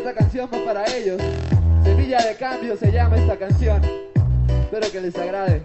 esta canción va para ellos. Semilla de cambio se llama esta canción. Espero que les agrade.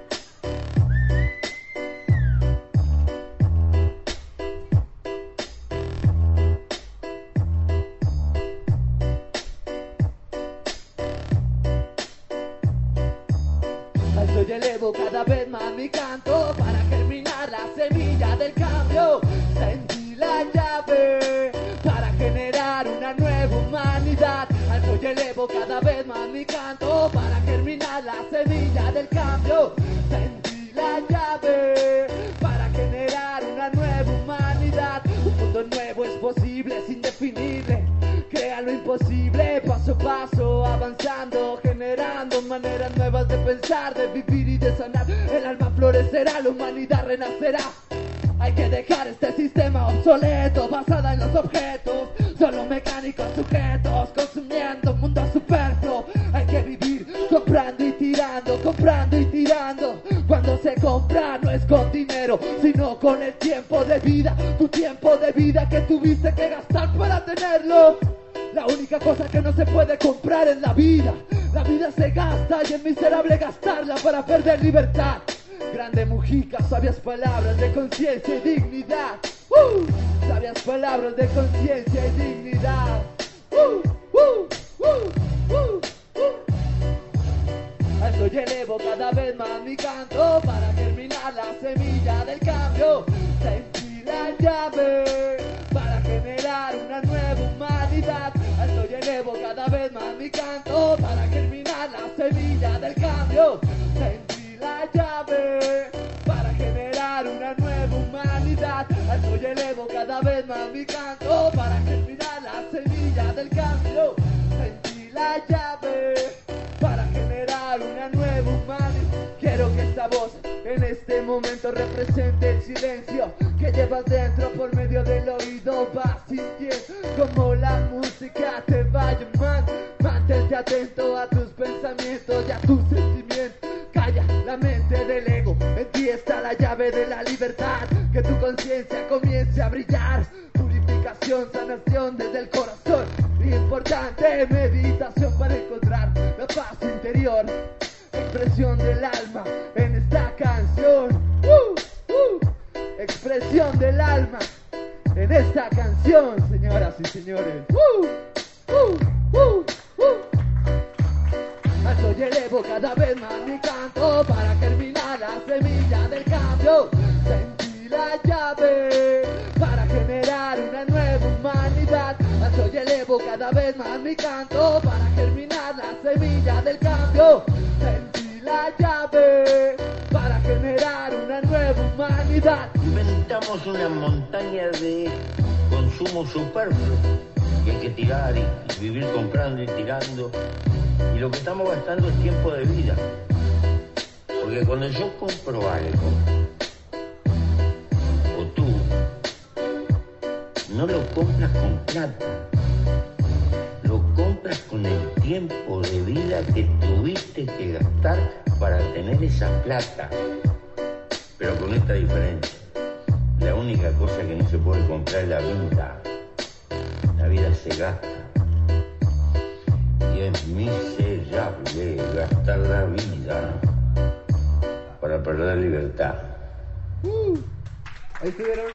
Alzo y elevo cada vez más mi canto para germinar la semilla del cambio. Sentí la llave para generar una nueva humanidad. Alzo y elevo cada vez más mi canto para germinar la semilla del cambio. Sentí la llave para generar una nueva humanidad. Un mundo nuevo es posible, es indefinible. Crea lo imposible, paso a paso, avanzando, generando maneras nuevas de pensar, de vivir y de sanar. El alma florecerá, la humanidad renacerá. Hay que dejar este sistema obsoleto, basado en los objetos, solo mecánicos sujetos, consumiendo un mundo superfluo. Hay que vivir comprando y tirando, comprando y tirando. Cuando se compra no es con dinero, sino con el tiempo de vida. Tu tiempo de vida que tuviste que gastar para tenerlo. La única cosa que no se puede comprar es la vida. La vida se gasta y es miserable gastarla para perder libertad. Grande Mujica, sabias palabras de conciencia y dignidad. Sabias palabras de conciencia y dignidad. Alzo y elevo cada vez más mi canto para germinar la semilla del cambio. Sentí la llave para generar una nueva humanidad. Alzo y elevo cada vez más mi canto para germinar la semilla del cambio. Sentí la llave para generar una nueva humanidad. Alzo y elevo cada vez más mi canto para germinar la semilla del cambio. Sentí la llave para generar una nueva humanidad. Quiero que esta voz en este momento represente el silencio que llevas dentro por medio del oído. Vas sintiendo como la música te va llamando. Mantente atento a tus pensamientos y a tus sentimientos. Calla la mente del ego, en ti está la llave de la libertad. Que tu conciencia comience a brillar. Purificación, sanación desde el corazón. Importante meditación para encontrar la paz interior. Expresión del alma en esta canción. Expresión del alma en esta canción, señoras y señores. Alzo y elevo cada vez más mi canto para germinar la semilla del cambio. Sentí la llave para generar una nueva humanidad. Alzo y elevo cada vez más mi canto para germinar la semilla del cambio. Sentí la llave para generar una nueva humanidad. Inventamos una montaña de consumo superfluo y hay que tirar y vivir comprando y tirando. Y lo que estamos gastando es tiempo de vida. Porque cuando yo compro algo, o tú, no lo compras con plata, lo compras con el tiempo de vida que tuviste que gastar para tener esa plata. Pero con esta diferencia, la única cosa que no se puede comprar es la vida. La vida se gasta. Y es miserable gastar la vida para perder libertad. Ahí estuvieron.